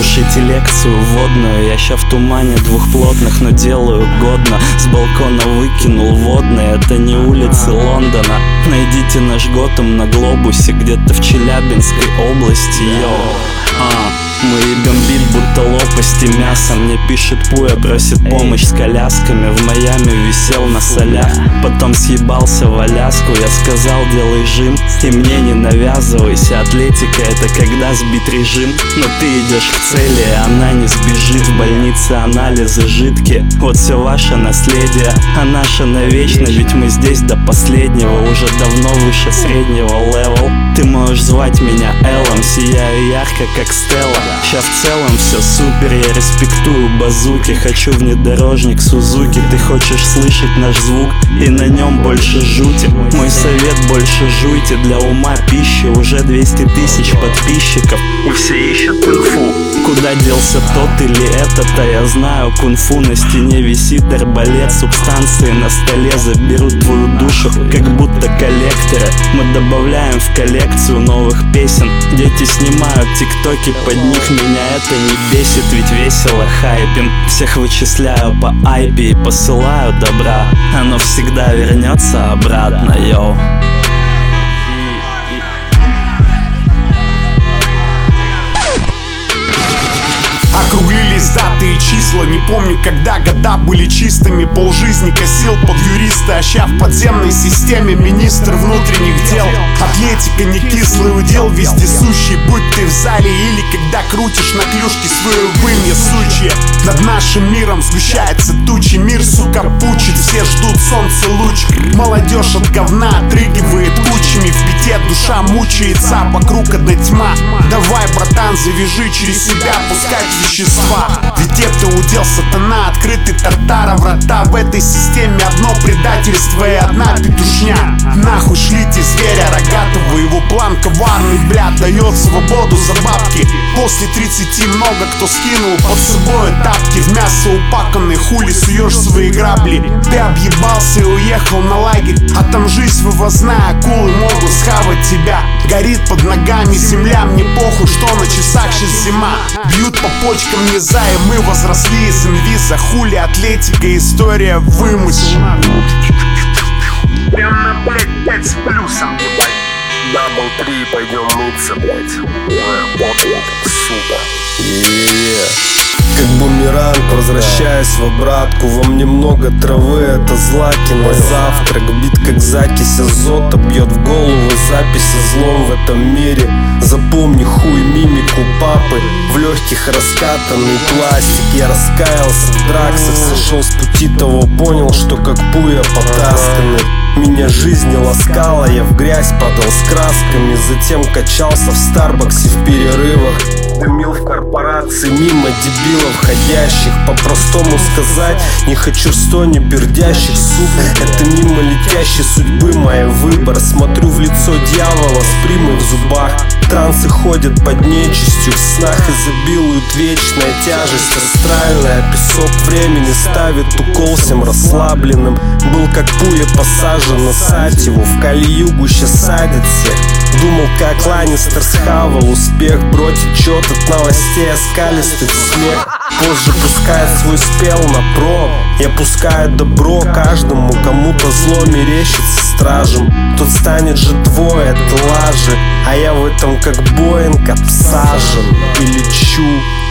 Слушайте лекцию вводную. Я ща в тумане двух плотных, но делаю годно. С балкона выкинул водное. Это не улицы Лондона. Найдите наш Готэм на глобусе, где-то в Челябинской области. Йоу, мы ебем бит, будто лопасти мяса. Мне пишет Пуя, просит помощь с колясками. В Майами висел на солях, потом съебался в Аляску. Я сказал, делай жим и мне не навязывайся. Атлетика — это когда сбит режим, но ты идешь к цели, и она не сбежит. В больнице анализы жидкие, вот все ваше наследие, а наше навечно. Ведь мы здесь до последнего, уже давно выше среднего левел. Ты можешь звать меня Эллом, сияю ярко, как Стелла. Ща в целом все супер, я респектую базуки. Хочу внедорожник Сузуки. Ты хочешь слышать наш звук и на нем больше жути. Мой совет: больше жуйте, для ума пищи. Уже 200 тысяч подписчиков и все ищут инфу. Куда делся тот или этот-то, я знаю. Кунг-фу на стене висит арбалет. Субстанции на столе заберут твою душу, как будто коллекторы. Мы добавляем в коллекцию новых песен. Дети снимают тиктоки, под них меня это не бесит. Ведь весело хайпим, всех вычисляю по айпе и посылаю добра. Оно всегда вернется обратно, йоу. Округлились даты и числа. Не помню, когда года были чистыми. Полжизни косил под юриста, а ща в подземной системе министр внутренних дел. Атлетика не кислый удел, вездесущий. Будь ты в зале или когда крутишь на клюшке свою вымя сучья. Над нашим миром сгущается тучи. Мир, сука, пучит, все ждут солнца луч. Молодежь от говна отрыгивает кучами. В беде душа мучается, вокруг одна тьма. Давай, братан, завяжи через себя, пускать вещества. Ведь это удел сатана, открытый тартара врата. В этой системе одно предательство и одна петушня. Нахуй шлите зверя рогатого, его план коварный, бля, дает свободу за бабки. После 30 много кто скинул под собой тапки. В мясо упаканный, хули суешь свои грабли. Ты объебался и уехал на лагерь, а там жизнь вывозная, акулы могут схавать тебя. Горит под ногами земля, мне похуй, что на часах сейчас зима. Бьют по почкам низа, и мы возросли из инвиза. Хули атлетика, история вымысел. Прям на, блядь, 5 с плюсом, ебать. Дабл 3, пойдем мыться, блядь. Вот, сука. Как бумеранг, возвращаясь в обратку. Во мне много травы, это злаки на завтрак. Бит как закись азота, бьет в голову запись о злом в этом мире. Запомни хуй мимику папы, в легких раскатанный пластик. Я раскаялся в драксах, сошел с пути того, понял, что как Пуя потасканный. Меня жизнь не ласкала, я в грязь падал с красками. Затем качался в Старбаксе в перерывах. Дымил в корпорации мимо дебилов ходящих. По-простому сказать, не хочу в стоне пердящих, сука. Это мимо летящей судьбы мой выбор. Смотрю в лицо дьявола с примой в зубах. Трансы ходят под нечистью, в снах изобилует вечная тяжесть астральная. Песок времени ставит укол всем расслабленным. Был как Пуя посажен на сативу, в Кали-Югу щас садят всех. Думал, как Ланнистер схавал успех. Бро течет от новостей, оскалистый смех. Позже пускает свой спел на про. Я пускаю добро каждому, кому-то зло мерещится стражем. Тот станет жертвой от лажи, а я в этом как Боинг обсажен и лечу.